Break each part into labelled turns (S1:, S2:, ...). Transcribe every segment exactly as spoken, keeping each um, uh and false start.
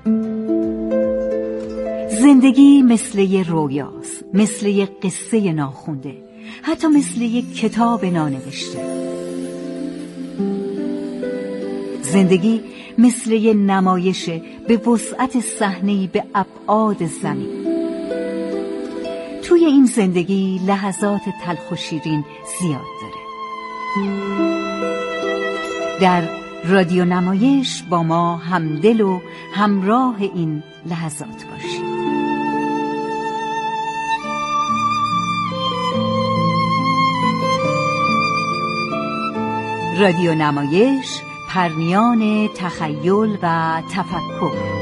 S1: زندگی مثل یه رویاست، مثل یه قصه ناخونده، حتی مثل یه کتاب نانوشته. زندگی مثل یه نمایشه به وسعت صحنه‌ای به ابعاد زمین. توی این زندگی لحظات تلخ و شیرین زیاد داره. در رادیو نمایش با ما همدل و همراه این لحظات باشید. رادیو نمایش، پرنیان تخیل و تفکر.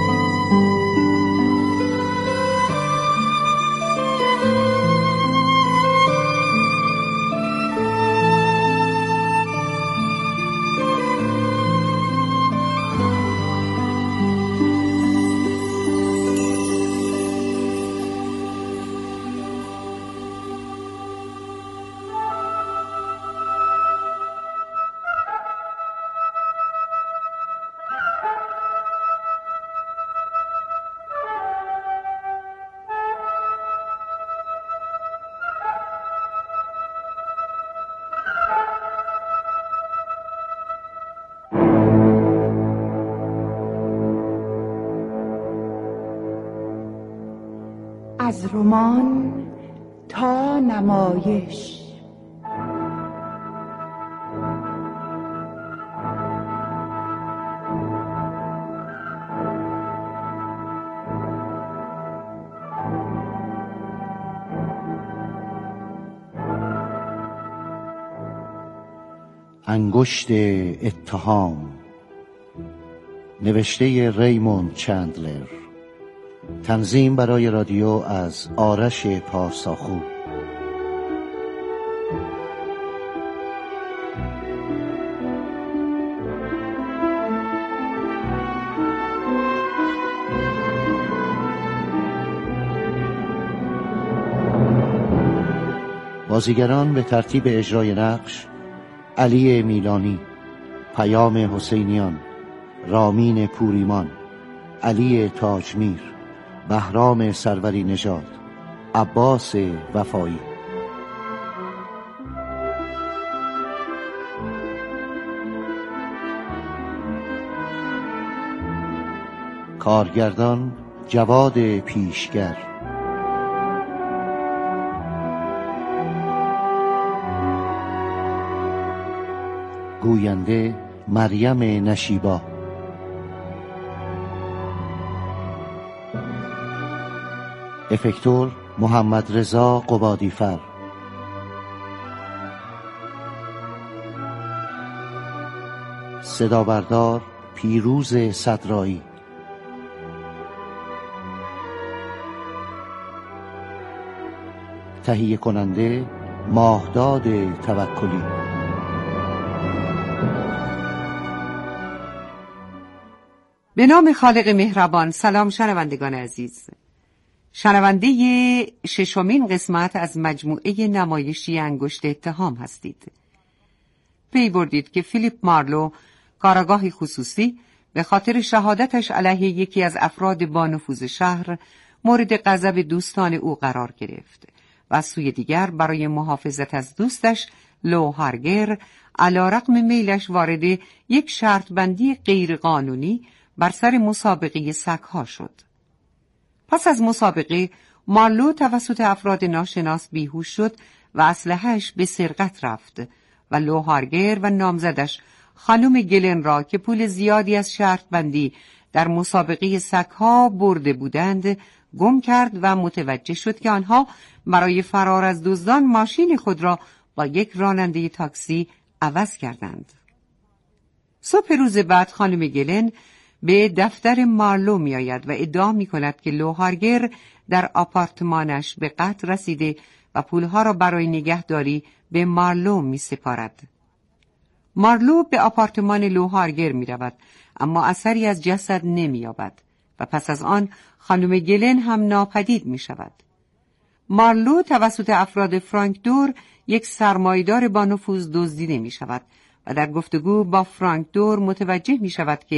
S2: از رمان تا نمایش.
S3: انگشت اتهام، نوشته ریموند چندلر، تنظیم برای رادیو از آرش پارساخو. بازیگران به ترتیب اجرای نقش: علی میلانی، پیام حسینیان، رامین پوریمان، علی تاجمیر، بهرام سروری نژاد، عباس وفایی. کارگردان جواد پیشگر. گوینده مریم نشیبا. افکتور محمد رضا قبادیفر. صدا بردار پیروز صدرایی. تهیه کننده ماهداد توکلی.
S4: به نام خالق مهربان. سلام شنوندگان عزیز، شنونده ششمین قسمت از مجموعه نمایشی انگشت اتهام هستید. پی بردید که فیلیپ مارلو، کاراگاهی خصوصی، به خاطر شهادتش علیه یکی از افراد با نفوذ شهر مورد غضب دوستان او قرار گرفت و از سوی دیگر برای محافظت از دوستش لو هارگر علیرغم میلش وارد یک شرط بندی غیرقانونی بر سر مسابقه سگ‌ها شد. پس از مسابقه مارلو توسط افراد ناشناس بیهوش شد و اسلحه‌اش به سرقت رفت و لو هارگر و نامزدش خانم گلن را که پول زیادی از شرط بندی در مسابقه سگ‌ها برده بودند گم کرد و متوجه شد که آنها برای فرار از دزدان ماشین خود را با یک راننده تاکسی عوض کردند. صبح روز بعد خانم گلن به دفتر مارلو می آید و ادعا می کند که لو هارگر در آپارتمانش به قتل رسیده و پولها را برای نگهداری به مارلو می سپارد. مارلو به آپارتمان لو هارگر می رود اما اثری از جسد نمی یابد و پس از آن خانم گلن هم ناپدید می شود. مارلو توسط افراد فرانک دور، یک سرمایه‌دار با نفوذ، دزدیده می شود و در گفتگو با فرانک دور متوجه می شود که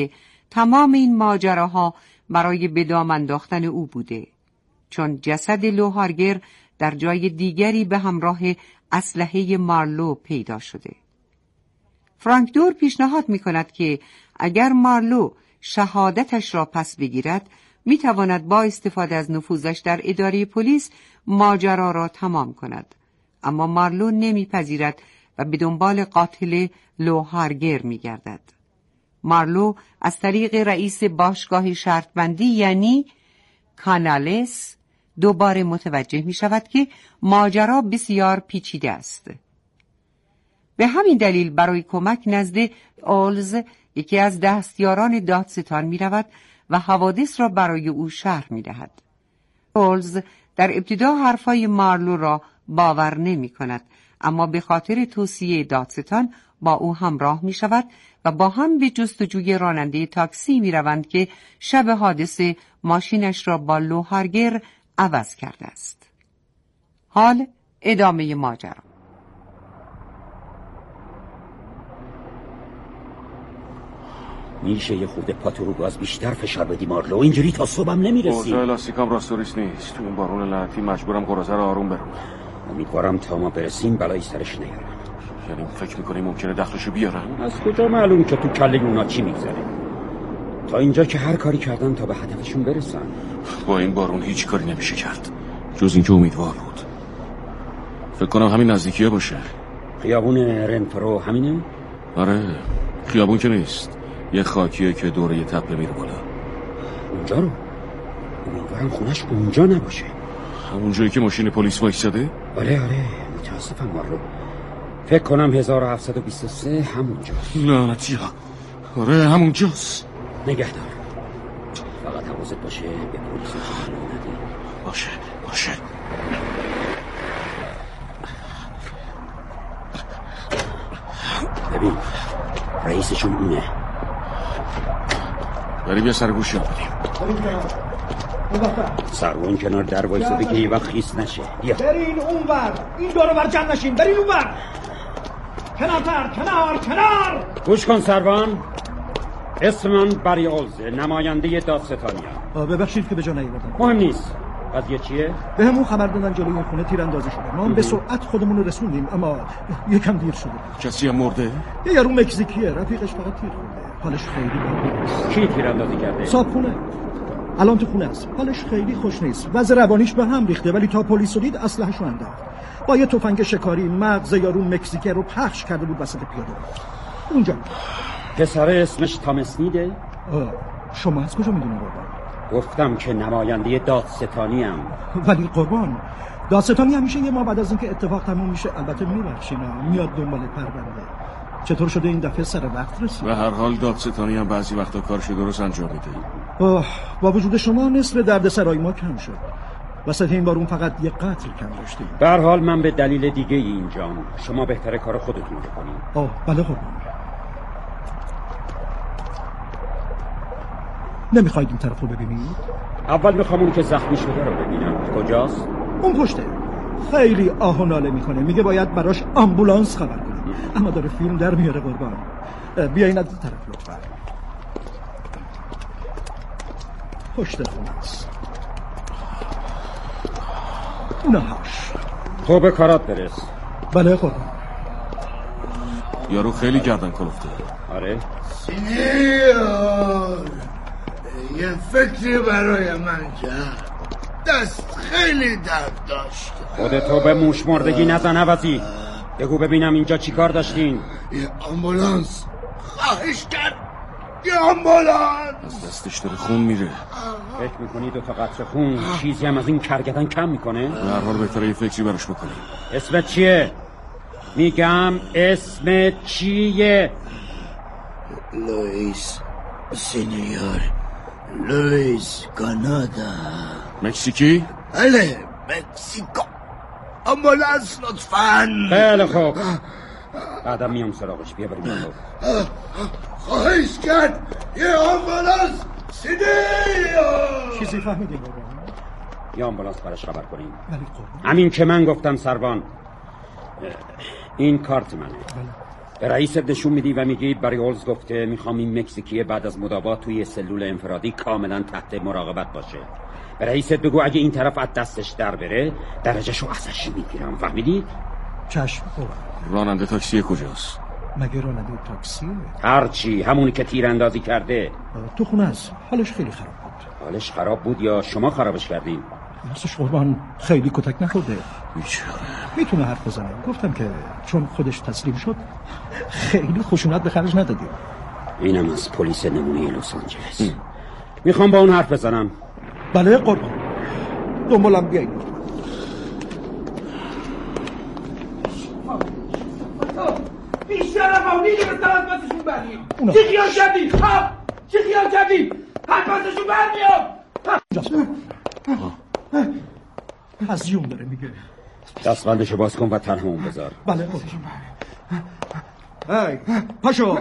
S4: تمام این ماجراها برای به دام انداختن او بوده، چون جسد لوهارگر در جای دیگری به همراه اسلحه مارلو پیدا شده. فرانک دور پیشنهاد می کند که اگر مارلو شهادتش را پس بگیرد می تواند با استفاده از نفوذش در اداره پلیس ماجرا را تمام کند، اما مارلو نمی پذیرد و به دنبال قاتل لوهارگر می گردد. مارلو از طریق رئیس باشگاه شرطبندی یعنی کانالس دوباره متوجه می شود که ماجرا بسیار پیچیده است. به همین دلیل برای کمک نزد اولز یکی از دستیاران دادستان می رود و حوادث را برای او شرح می دهد. اولز در ابتدا حرفای مارلو را باور نمی کند، اما به خاطر توصیه دادستان با او همراه می شود و با هم به جستجوی راننده تاکسی می روند که شب حادثه ماشینش را با لوهارگر عوض کرده است. حال ادامه ماجرا.
S5: میشه یه خورده پاتو رو گاز بیشتر فشار بدی مارلو، اینجوری تا صبحم نمیرسی.
S6: اوضاع لاستیکام راستوریس نیست، تو این بارون لعنتی مجبورم قراضه رو آروم برونم.
S5: امیدوارم تا ما برسیم بلایی سرش نیارم.
S6: یعنی فکر میکنی ممکنه دخلشو بیارن؟
S5: از کجا معلوم که تو کله اونا چی میگذره؟ تا اینجا که هر کاری کردن تا به هدفشون برسن.
S6: با این بارون هیچ کاری نمیشه کرد جز اینکه امیدوار بود. فکر کنم همین نزدیکیه باشه.
S5: خیابون رنفرو همینه؟
S6: آره، خیابون که نیست، یه خاکیه که دوره یه تپه میره بالا.
S5: اونجا رو؟ امیدوارم خونش اونجا نباشه.
S6: همون جایی که ماشین پلیس وایساده؟
S5: آره آره، متاسفم مارلو، فکر کنم هزار و هفتصد و بیست و سه همونجاست.
S6: لعنتی ها، آره همونجاست.
S5: نگهدار، فقط حواست باشه به پلیس اطلاع ندی.
S6: باشه باشه.
S5: ببین رئیسشون اونه.
S6: بریم یه سرگوشی بدیم.
S5: سرون کنار در وایساده که یه وقت خیس نشه. بیا
S7: برین اونور، این دور بر جمع نشین، برین اونور. کنارتر، کنار کنار.
S5: گوش کن سروان، اسم من بری اولزه، نماینده دادستانی ام.
S7: ببخشید که به جا نیومدم.
S5: مهم نیست. قضیه چیه؟
S7: به همون خبر دادن جلوی این خونه تیراندازی شده. ما هم به سرعت خودمون رو رسوندیم اما یکم دیر شده.
S6: کسی هم مرده؟
S7: یه یارو مکزیکیه، رفیقش فقط تیر خورده. حالش خیلی بد نیست.
S5: کی تیراندازی کرده؟
S7: صاحبخونه. الان تو خونه است. حالش خیلی خوش نیست. وضع روانیش به هم ریخته، ولی تا پلیس دید اسلحه‌شو انداخت. با یه تفنگ شکاری مغز یارو مکزیکی رو پخش کرده بود وسط پیاده. اونجا.
S5: پسر اسمش تامسنیده؟
S7: شما از کجا میدونید قربان؟
S5: گفتم که نماینده دادستانی ام.
S7: ولی قربان، دادستانی همیشه یه ما بعد از اینکه اتفاق تموم میشه البته میبخشینا، میاد دنبال پرونده. چطور شده این دفعه سر وقت رسید؟
S6: به هر حال دادستانی هم بعضی وقتا کارش درست انجام میده.
S7: اوه، با وجود شما نصف دردسرای ما کم شد. وسط این بارون فقط یه قتل کم داشتیم.
S5: به هر حال من به دلیل دیگه اینجام. شما بهتره کار خودتون رو کنید.
S7: آه بله قربان. نمیخواید این طرف رو ببینید؟
S5: اول میخوام اون که زخمی شده رو ببینم. کجاست؟
S7: اون پشته. خیلی آه و ناله میکنه، میگه باید براش آمبولانس خبر کنیم، اما داره فیلم در میاره قربان. بیاین از این طرف لطفا. پشت خونه است. اونهاش.
S5: تو به کارات برس.
S7: بله قربان.
S6: یارو خیلی گردن کلفته.
S5: آره.
S8: سینیور یه فکری برای من کرد، دست خیلی درد داشت.
S5: خودتو به موش مردگی نزن عوضی. بگو ببینم اینجا چی کار داشتین؟
S8: یه آمبولانس خواهش کرد، یه آمبولانس.
S6: از دستش داره خون میره.
S5: فکر میکنی دو تا قطره خون چیزی هم از این کرگدن کم میکنه؟
S6: به هر حال بهتره یه فکری براش بکنی.
S5: اسمت چیه؟ میگم اسمت چیه؟
S8: لوئیس سینیور، لوئیس کانادا.
S6: مکزیکی؟
S8: بله مکزیکو. آمبولانس لطفاً.
S5: خیلی خوب، بعدم میام سراغش. بیا بریم.
S8: خواهش کرد یه آمبولانس. سینیور
S7: چیزی فهمیدی قربان؟
S5: یه آمبولانس براش خبر کنیم.
S7: ولی قربان
S5: همین که من گفتم سروان. این کارت منه.
S7: بله.
S5: به رئیس نشون میدی و میگی بریولز گفته میخوام این مکزیکی بعد از مداوات توی سلول انفرادی کاملا تحت مراقبت باشه. به رئیست بگو اگه این طرف از دستش در بره درجهشو ازش میگیرم. فهمیدی؟
S7: چشم.
S6: راننده تاکسی کجاست؟
S7: مگه راننده تاکسیه؟
S5: هرچی، همونی که تیراندازی کرده.
S7: تو خونه است. حالش خیلی خراب بود.
S5: حالش خراب بود یا شما خرابش کردین؟
S7: راستش قربان خیلی کتک نخورده.
S6: بیچاره.
S7: میتونه حرف بزنه. گفتم که چون خودش تسلیم شد خیلی خشونت به خرج ندادیم.
S5: اینم از پلیس نمونه لس آنجلس. میخوام با اون حرف بزنم.
S7: بله قربان. دنبالم بیایید.
S8: بیشتر افا میگرفتم از پسشون برمیام. چی خیال کردی؟ ها؟ چی خیال کردی؟ از پسشون برمیام.
S7: هزیون داره میگه.
S5: دستبندشو باز کن و تنهمون بذار.
S7: بله قربان. هی پاشو.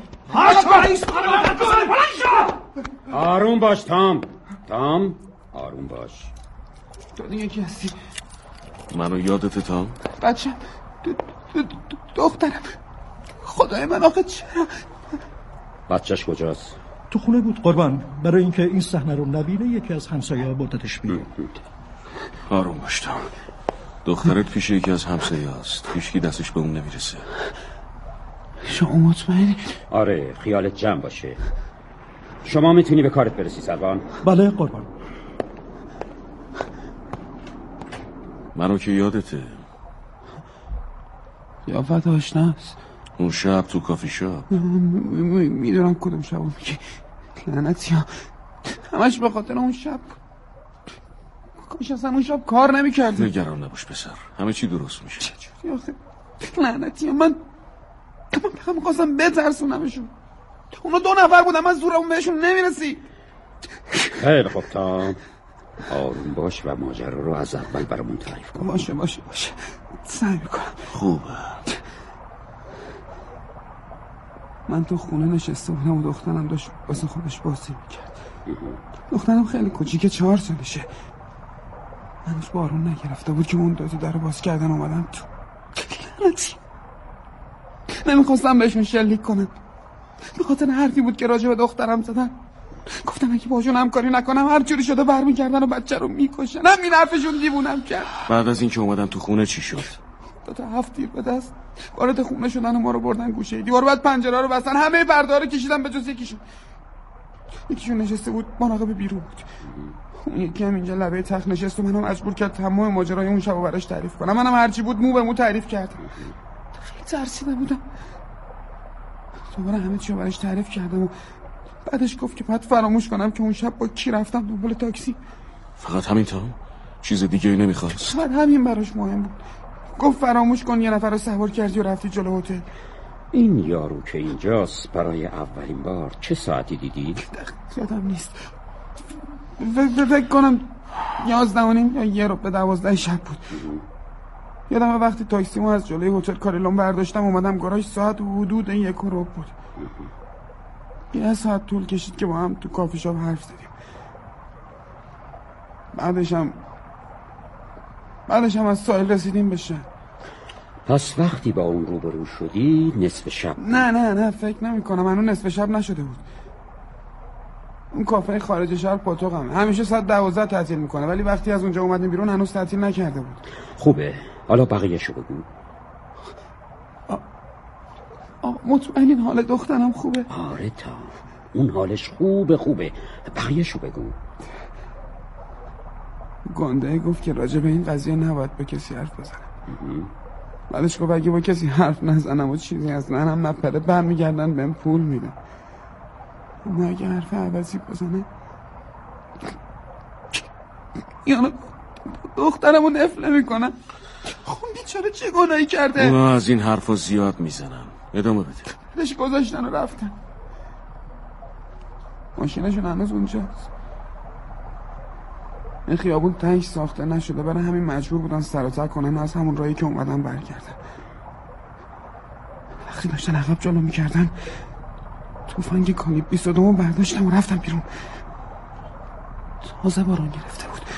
S5: آروم باش تام. تام آروم باش.
S9: تو دیگه کی هستی؟
S6: منو یادت تام؟
S9: بچه دخترم. خدای من آخه چرا؟
S5: بچهش کجاست؟
S7: تو خونه بود قربان. برای اینکه این صحنه رو نبینه یکی از همسایه‌ها بردتش بیرون.
S6: آروم باش تام. دخترت پیش یکی از همسایه‌هاست. هیچکی دستش به اون نمیرسه.
S9: شما مطمئنی؟
S5: آره خیالت جمع باشه. شما میتونی به کارت برسی سلوان؟
S7: بله قربان.
S6: منو که یادته.
S9: قیافت آشناست.
S6: اون شب تو کافی شاپ.
S9: میدونم کدوم شب میگی. لعنتی ها همش به خاطر اون شب. کاش اصلا اون شب کار نمیکردی.
S6: نگران نباش پسر، همه چی درست میشه.
S9: چجوری آخه؟ لعنتی ها من من فقط میخواستم بترسونمشون. اونا دو نفر بودم من زورمون بهشون نمیرسی.
S5: خیلی خوب تام. آروم باش و ماجرا رو از اول برامون تعریف کن.
S9: باشه باشه باشه سعی میکنم.
S6: خوبه.
S9: من تو خونه نشسته بودم و دخترم داشت واسه خودش بازی میکرد. دخترم خیلی کوچیکه، چهار سالشه. هنوز بارون نگرفته بود که اون دوتا در رو باز کردن اومدن تو. لعنتی نمیخواستم بهشون شلیک کنم. به خاطر حرفی بود که راجع به دخترم زدن. گفتم اگه باشون همکاری نکنم هر جوری شده برمیگردن و بچه رو میکشن. همین حرفشون دیوونم کرد.
S6: بعد از اینکه اومدن تو خونه چی شد؟
S9: دو تا هفت تیر به دست وارد خونه شدن و ما رو بردن گوشه دیوار. بعد پنجره رو بستن، همه پرده رو کشیدن به جز یکیشون. یکیشون نشسته بود مراقب بیرون بود. اون یکی هم اینجا لبه تخت نشست و منو مجبور کرد تمام ماجرای اون شبو براش تعریف کنم. منم هرچی بود مو به مو تعریف کردم. خیلی ترسیده بودم. دوباره همه چی رو براش تعریف کردم و بعدش گفت که باید فراموش کنم که اون شب با کی رفتم دنبال تاکسی.
S6: فقط همین تام؟ چیز دیگه ای نمیخواست؟
S9: فقط همین براش مهم بود. گفت فراموش کن یه نفر رو سوار کردی و رفتی جلو هتل.
S5: این یارو که اینجاست برای اولین بار چه ساعتی دیدی؟
S9: یادم نیست. فکر کنم یازده و نیم یا یه رو به دوازده شب بود. یادم وقتی تاکسیمو از جلوی هتل کاریلون برداشتم اومدم گاراژ ساعت حدود یک رو بود. یه ساعت طول کشید که با هم تو کافی شاپ حرف زدیم. بعدش هم بعدش هم از ساحل رسیدیم بشه.
S5: پس وقتی با اون روبرو شدی نصف شب؟
S9: نه نه نه فکر نمی کنم. هنوز نصف شب نشده بود. اون کافه خارج شهر پاتوقم همیشه ساعت دوازده تعطیل میکنه، ولی وقتی از اونجا اومدیم بیرون هنوز تعطیل نکرده بود.
S5: خوبه، حالا بقیه‌شو بگو.
S9: آقا مطمئنین حال دخترم خوبه؟
S5: آره تا اون حالش خوبه خوبه بقیه‌شو بگو.
S9: گنده گفت که راجع به این قضیه نباید با کسی حرف بزنم. بعدش گفت اگه با کسی حرف نزنم و چیزی از ننم نپره برمیگردن بهم پول میدن. اما اگه حرف عوضی بزنه یعنی دخترمو نفله میکنن. خون بیچاره چه گناهی کرده؟
S6: اونا از این حرفا زیاد میزنن. ادامه بده.
S9: دش گذاشتن و رفتن. ماشینشون هنوز اونجاست. این خیابون تنگ ساخته نشده، برای همین مجبور بودن سر و ته کنن از همون راهی که اومدن برگردن. وقتی داشتن عقب جلو میکردن توفنگ کالیب بیست و دو برداشتم و رفتم بیرون. تازه بارون گرفته بود.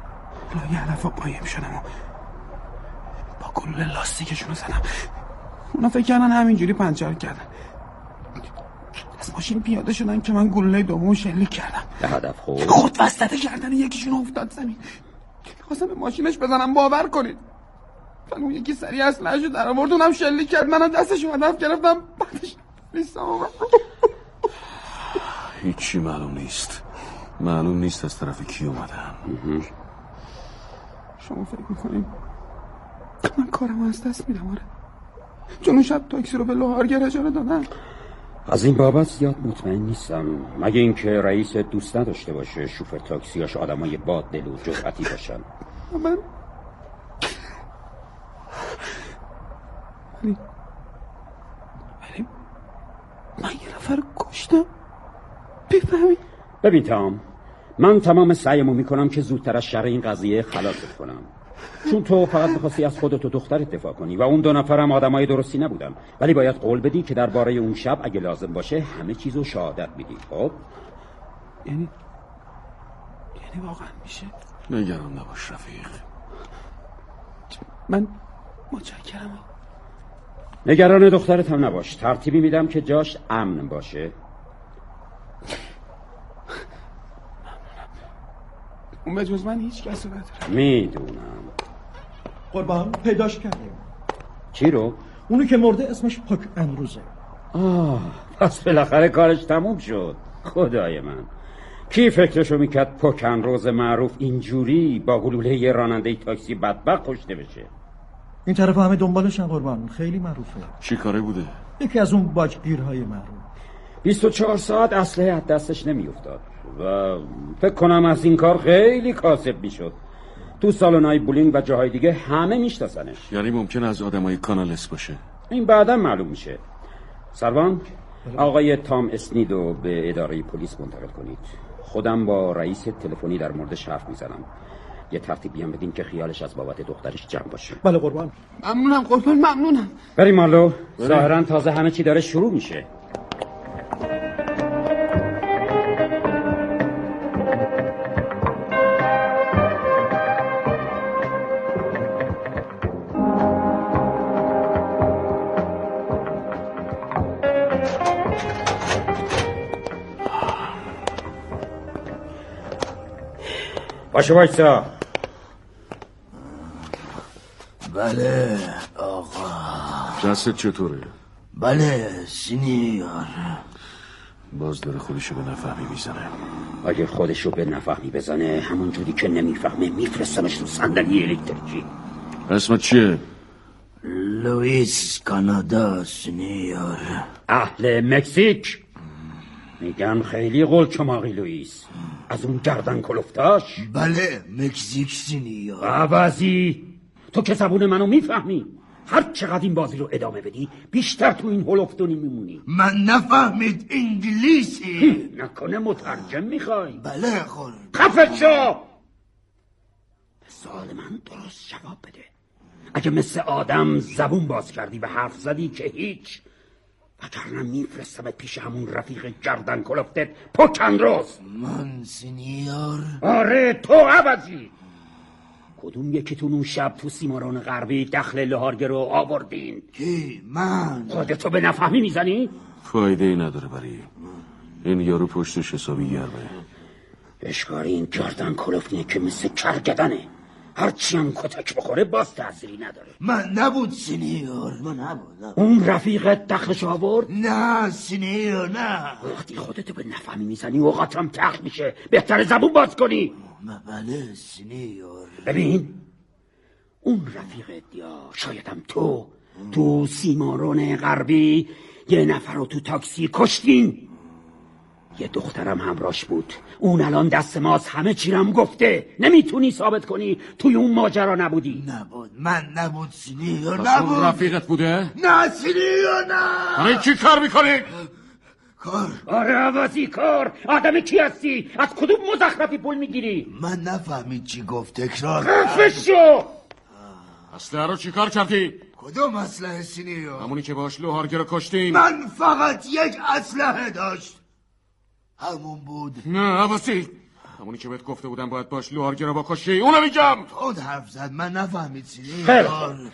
S9: لای علفا قایم شدم و با گلوله لاستیکشون رو زدم. اونا فکر کردن همینجوری پنچر کردن. از ماشین پیاده شدن که من گلوله دومو شلیک کردم.
S5: به هدف خود
S9: خود وسط گردن یکیشون افتاد زمین. خواستم به ماشینش بزنم باور کنید. اون یکی سریع اسلحه‌شو در آورد، اونم شلیک کرد، منم دستشو هدف گرفتم. بعدش نیستم.
S6: هیچی معلوم نیست. معلوم نیست از طرف کی اومدن.
S9: شما فکر میکنیم من کارم از دست میدم؟ آره، چون اون شب تاکسی رو به لوهارگر اجاره دادن.
S5: از این بابت زیاد مطمئن نیستم، مگه اینکه رئیس دوست نداشته باشه شوفر تاکسیاش آدمای باد دل و جرأتی باشن.
S9: من ولی ولی من یه نفر کشتم. بفهمی؟
S5: ببین تام، من تمام سعیمو میکنم که زودتر از شر این قضیه خلاصت کنم، چون تو فقط می‌خواستی از خودت و دخترت دفاع کنی و اون دو نفرم آدمای درستی نبودن. ولی باید قول بدی که درباره اون شب اگه لازم باشه همه چیزو شهادت میدی. خب
S9: یعنی یعنی واقعا میشه؟
S6: نگران نباش رفیق.
S9: من متشکرم.
S5: نگران دخترت هم نباش، ترتیبی میدم که جاش امن باشه.
S9: اون به جز من هیچ کسی نداره.
S5: میدونم.
S7: قربان پیداش کردیم.
S5: چی رو؟
S7: اونو که مرده اسمش پاک امروزه.
S5: آه، پس بالاخره کارش تموم شد. خدای من، کی فکرشو میکرد پاک امروز معروف اینجوری با گلوله یه راننده تاکسی بدبخت کشته بشه؟
S7: این طرف همه دنبالشن قربان، خیلی معروفه.
S6: چی کاره بوده؟
S7: یکی از اون باجگیرهای معروف.
S5: بیست و چهار ساعت اسلحه از دستش نمیافتاد و فکر کنم از این کار خیلی کاسب میشد. تو سالن‌های بولینگ و جاهای دیگه همه میشناسنش.
S6: یعنی ممکن از آدمای کانالس باشه؟
S5: این بعدا معلوم میشه. سروان، آقای تام اسنیدو به اداره پلیس منتقل کنید. خودم با رئیس تلفنی در موردش حرف میزنم. یه ترتیبی هم بدین که خیالش از بابت دخترش جمع باشه.
S7: بله قربان.
S9: ممنونم قربان، ممنونم.
S5: بریم مارلو، ظاهرا تازه همه چی داره شروع میشه. باشه بایستا.
S10: بله آقا.
S6: دستت چطوره؟
S10: بله سینیور.
S6: باز داره خودشو به نفهمی میزنه.
S5: اگه خودشو به نفهمی بزنه همون جوری که نمیفهمه میفرستمش رو صندلی الکتریکی.
S6: اسمت چیه؟
S10: لوئیس کانادا سینیور.
S5: اهل مکزیک. میگن خیلی قول چماقی لوئیس. از اون گردن کلفتاش؟
S10: بله مکزیک سینیور.
S5: عوضی تو که زبون منو میفهمی. هر چقدر این بازی رو ادامه بدی بیشتر تو این هلفتونی میمونی.
S10: من نفهمید انگلیسی.
S5: نکنه مترجم میخوای؟
S10: بله خور.
S5: خفت شو. به سوال من درست جواب بده. اگه مثل آدم زبون باز کردی و حرف زدی که هیچ، وگرنه میفرستمت پیش همون رفیق گردن کلفتت پکن روز.
S10: من سینیور؟
S5: آره تو عوضی. کدوم یکیتون اون شب تو سیماران غربی دخل لوهارگر رو آوردین؟
S10: کی؟ من؟
S5: خودتو به نفهمی میزنی؟
S6: فایده ای نداره برای این یارو پشتش حسابی گرمه.
S5: اشکاری این گردن کلفتینه که مثل کرگدنه. هرچی هم کتک بخوره باز تأثیری نداره.
S10: من نبود سینیور. من نبود, نبود.
S5: اون رفیقت دخلش آورد؟
S10: نه سینیور نه.
S5: وقتی خودتو به نفهمی میزنی اوقاتم تخت میشه. بهتر زبون باز کنی.
S10: بله سینیور.
S5: ببین اون رفیقت یا شایدم تو تو سیمارون غربی یه نفر رو تو تاکسی کشتین. یه دخترم همراش بود. اون الان دست ماست، همه چیرم گفته. نمیتونی ثابت کنی توی اون ماجرا نبودی؟
S10: نبود. من نبود سینیور.
S6: نبود.
S10: اون
S6: رفیقت بوده؟
S10: نه سینیور نه.
S6: برای چی کار میکنی؟
S10: کار؟
S5: آره عوضی کار. آدم کی هستی؟ از کدوم مزخرفی پول میگیری؟
S10: من نفهمید چی گفت. تکرار
S5: خفش شو.
S6: اسلحه رو چی کار کردی؟
S10: کدوم اسلحه سینیور؟
S6: همونی که باش لوهارگر رو کشتیم.
S10: من فقط یک اسلحه داشت، همون بود.
S6: نه عوضی، همونی که بهت گفته بودم باید باش لوهارگر رو بکشی. اونو میگم.
S10: اون حرف زد من نفهمید سینیور.
S5: خیلی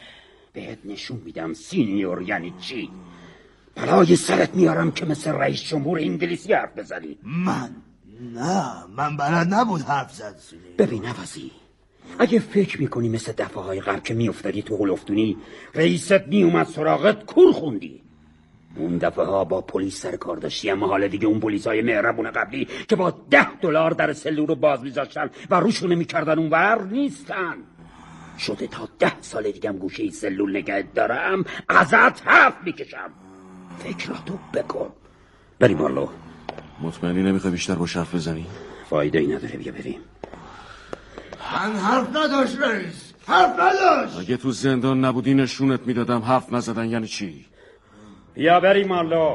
S5: بهت نشون میدم سینیور یعنی چی. بلای سرت میارم که مثل رئیس جمهور انگلیسی حرف بزنی.
S10: من نه من بلد نبود حرف زد.
S5: ببین عوضی، اگه فکر میکنی مثل دفعه های قبل که میافتادی تو هلفتونی رئیست میومد سراغت کور خوندی. اون دفعه ها با پلیس سر کار داشتی، اما حالا دیگه اون پلیس های مهربون قبلی که با ده دلار در سلول رو باز میذاشتن و روشونه میکردن اون ور نیستن. شده تا ده سال دیگه هم گوشه سلول نگهت دارم ازت حرف میکشم. فکراتو بکن. بریم مارلو.
S6: مطمئنی نمیخوای بیشتر با حرف بزنی؟
S5: فایده ای نداره، بیا بریم.
S10: من حرف نداشت رئیس، حرف نداشت.
S6: اگه تو زندان نبودی نشونت میدادم حرف نزدن یعنی چی.
S5: بیا بریم مارلو.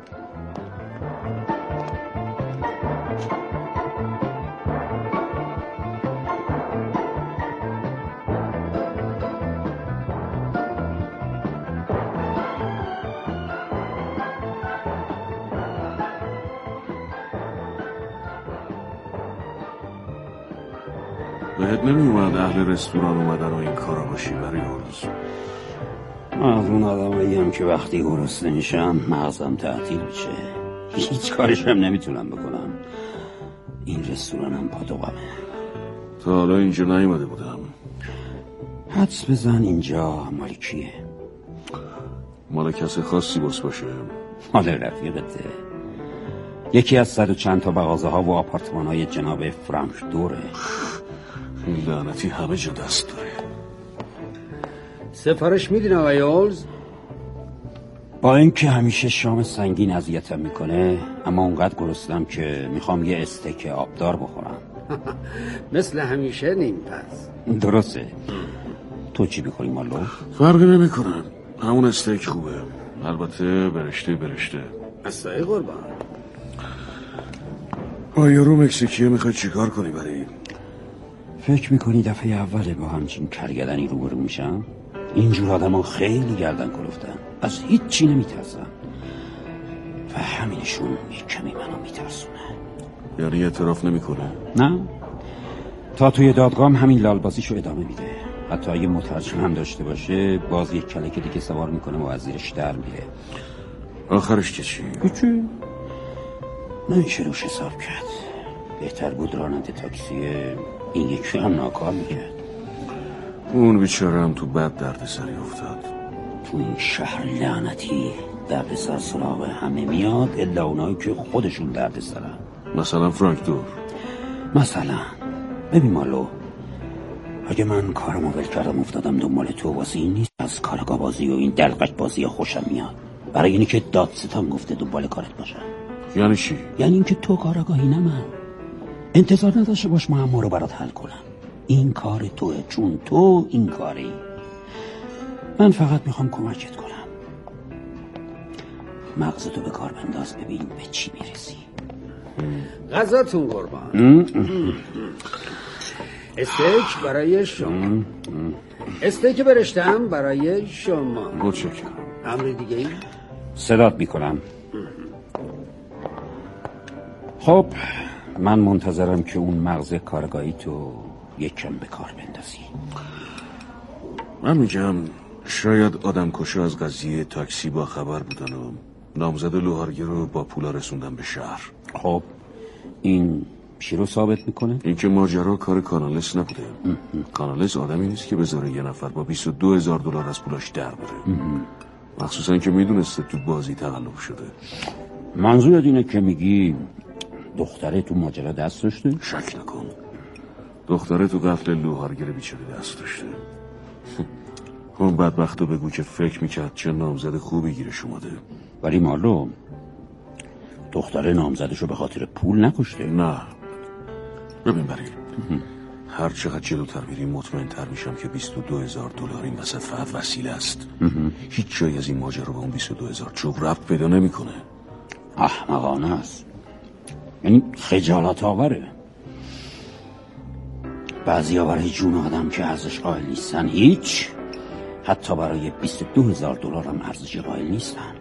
S6: بهت نمی اومد اهل رستوران اومدن و این کارا باشی برای روز؟
S5: از اون آدمایی هم که وقتی گرسنه میشم مغزم تعطیل میشه، هیچ کارش هم نمیتونم بکنم. این رستورانم پادوغمه.
S6: تا حالا اینجا نیومده بودم.
S5: حدس بزن اینجا مال کیه؟
S6: مال کسی خاصی بس باشه؟
S5: مال رفیقته، یکی از صد و چند تا مغازه ها و آپارتمان های جناب فرانک دوره.
S6: این لعنتی همه جا دست داره.
S11: سفارش میدین آقای اولز؟
S5: با اینکه همیشه شام سنگین اذیتم میکنه، اما اونقدر گرسنم که میخوام یه استیک آبدار بخورم.
S11: مثل همیشه نیم پس.
S5: درسته. تو چی بخوری مالو؟
S6: فرقی نمیکنه، همون استیک خوبه، البته برشته برشته.
S11: اصلای قربان.
S6: با یارو مکزیکیه میخوای چیکار کنی برای؟
S5: فکر میکنی دفعه اوله با همچین کرگدنی روبرو میشم؟ اینجور آدم ها خیلی گردن کلفتن، از هیچ چی نمیترسن و همینشون یک کمی منو میترسونه.
S6: یعنی اعتراف نمیکنه؟
S5: نه، تا توی دادگاه همین لالبازیشو ادامه میده. حتی اگه مترجم هم داشته باشه باز یک کلک دیگه سوار میکنه و از زیرش در میره.
S6: آخرش که چی؟
S5: چی؟ نمیشه روش حساب کرد. بهتر بود راننده تاکسی این یکی هم ناکار میکرد.
S6: اون بیچاره هم تو بد درد سری افتاد.
S5: تو این شهر لعنتی درد سر سراغ همه میاد الا اونایی که خودشون درد سرن.
S6: مثلا فرانک دور.
S5: مثلا ببین مالو، اگه من کارمو ول کردم افتادم دنبال تو، واسه این نیست از کارگاه بازی و این دلقک بازی خوشم میاد. برای اینی که دادستان گفته دنبال کارت باشم.
S6: یعنی چی؟
S5: یعنی اینکه تو کارگاهی نه من. انتظار نداشته باش معما رو برات حل کنم. این کار توه، چون تو این کاری. من فقط میخوام کمکت کنم. مغزتو به کار بنداز ببین به چی میرسی.
S11: غذاتون قربان. استیک برای شما. استیک برشتم برای شما.
S6: متشکرم.
S11: امر دیگه ای؟
S5: صدات میکنم. خب من منتظرم که اون مغز کارگاهی تو یک کم به کار بندازی.
S6: من میگم شاید آدم کشو از قضیه تاکسی با خبر بودن و نامزد لوهارگی رو با پولا رسوندن به شهر.
S5: خب این چی رو ثابت میکنه؟
S6: اینکه ماجرا کار کانالس نبوده. کانالس آدمی نیست که بذاره یه نفر با بیست و دو هزار دلار از پولاش در بره، مخصوصا که میدونسته تو بازی تقلب شده.
S5: منظورت اینه که میگی دختره تو ماجرا دست داشته؟
S6: شک نکن، دختره تو قتل لوهارگر بیچاره دست داشته. اون بدبختو بگو که فکر میکرد چه نامزد خوبی گیرش اومده.
S5: ولی مارلو، دختره نامزدشو به خاطر پول نکشته.
S6: نه ببین برای هر چقدر جلوتر میریم مطمئن تر میشم که بیست و دو هزار دلار این وسط فقط وسیله است. هیچ جایی از این ماجرا به اون بیست و دو هزار چوب ربط پیدا نمیکنه.
S5: احمقانه است، یعنی خجالت آوره. بعضیا برای جون آدم که ارزش قائل نیستن هیچ، حتی برای بیست و دو هزار دلار هم ارزش قائل نیستن.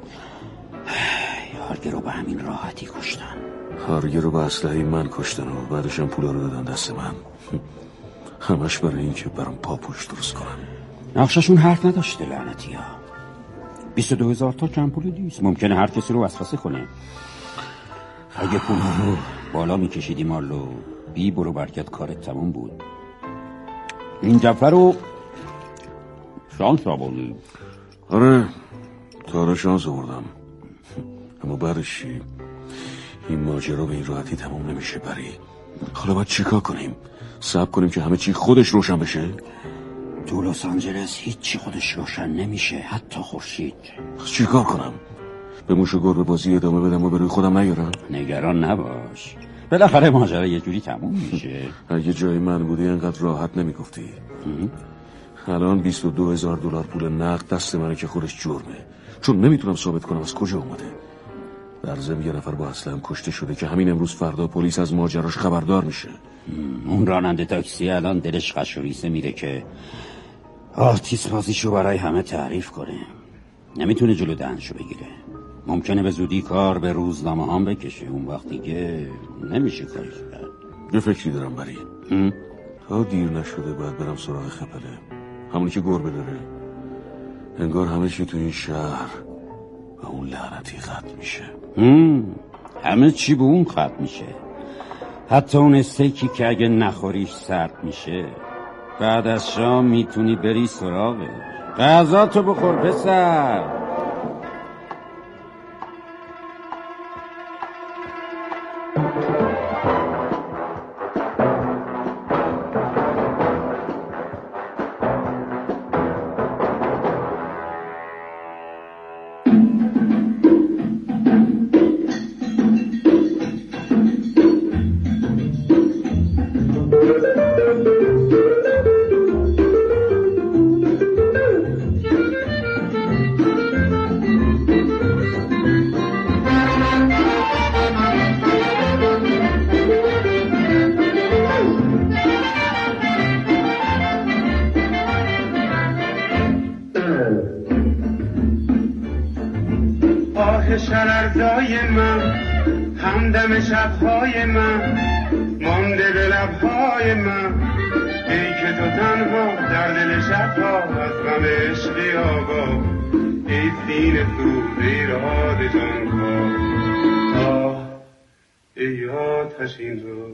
S5: هارگر رو به همین راحتی کشتن.
S6: هارگر رو به اسلحه من کشتن و بعدش هم پولا رو دادن دست من. همش برای این که برام پاپوش درست کنم.
S5: نقششون حرف نداشته لعنتی ها. بیست و دو هزار تا کم پول نیست، ممکنه هر کسی رو وسوسه کنه. اگه پول رو بالا میکشیدی مالو بی برو برکت کارت تموم بود. این دفعه رو شانس آوردی.
S6: آره تا حالا شانس آوردم، اما بعدش چی؟ این ماجرا به این راحتی تموم نمیشه بری. حالا باید چیکار کنیم؟ صبر کنیم که همه چی خودش روشن بشه؟
S5: تو لس آنجلس هیچی خودش روشن نمیشه، حتی خورشید.
S6: چیکار کنم؟ به موش و گربه بازی ادامه بدم و به روی خودم نیارم؟
S5: نگران نباش، بالاخره ماجرا یه جوری تموم میشه.
S6: اگه جای من بودی اینقدر راحت نمیگفتی. الان بیست و دو هزار دلار پول نقد دست منه که خودش جرمه، چون نمیتونم ثابت کنم از کجا اومده. در ضمن یه نفر با اسلحه کشته شده که همین امروز فردا پلیس از ماجراش خبردار میشه.
S5: اون راننده تاکسی الان دلش قشوریسه میره که آتیس بازیشو برای همه تعریف کنه. نمیتونه جلو دهنشو بگیره. ممکنه به زودی کار به روزنامه هم بکشه. اون وقت دیگه نمیشه کارش کرد.
S6: یه فکری دارم بری. تا دیر نشده باید برم سراغ خپله، همونی که گربه داره. انگار همه چی تو این شهر و اون لعنتی ختم میشه.
S5: همه چی به اون ختم میشه، حتی اون استیکی که اگه نخوریش سرد میشه. بعد از شام میتونی بری سراغه. غذا تو بخور پسر.
S12: شررزای من، همدم شبهای من، مانده به لبهای من. ای که تو تنها در دل شبها از غم عشقی آگاه. ای سینه سوز ایراد جانها. آه ای آتشین رو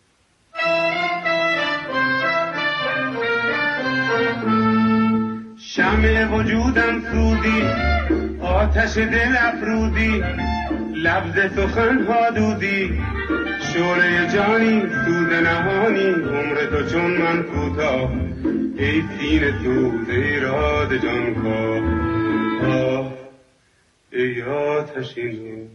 S12: شمع وجودم سودی، آتش دل افرودی، لبز سخنها دودی. شعله جانی سوز نهانی، عمر تو چون من کوتاه. ای سینه سوز ایراد جانکاه. آه ای آتشین رو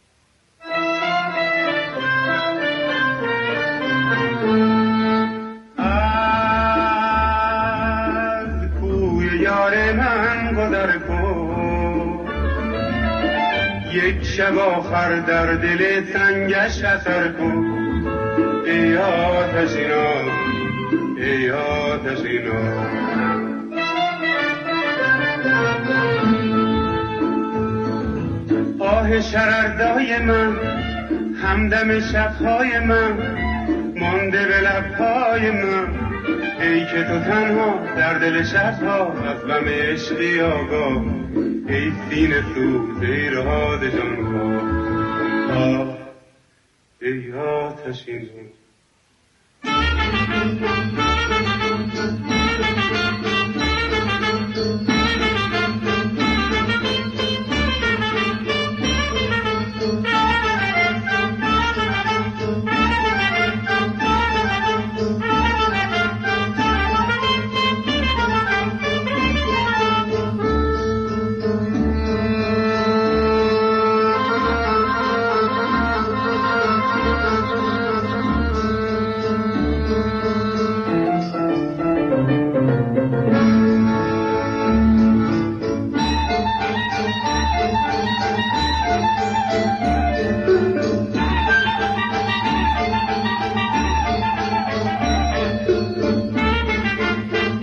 S12: از کوی یار من گذر کن. یک شب آخر در دل سنگش اثر کن. ای آتشینا ای آتشینا. آه شرردای من، همدم شبهای من، مانده به لبهای من. ای که تو تنها در دل شبها از غم عشقی آگاه. ای سینه سوز ایراد جانها. آه ای آتشین رو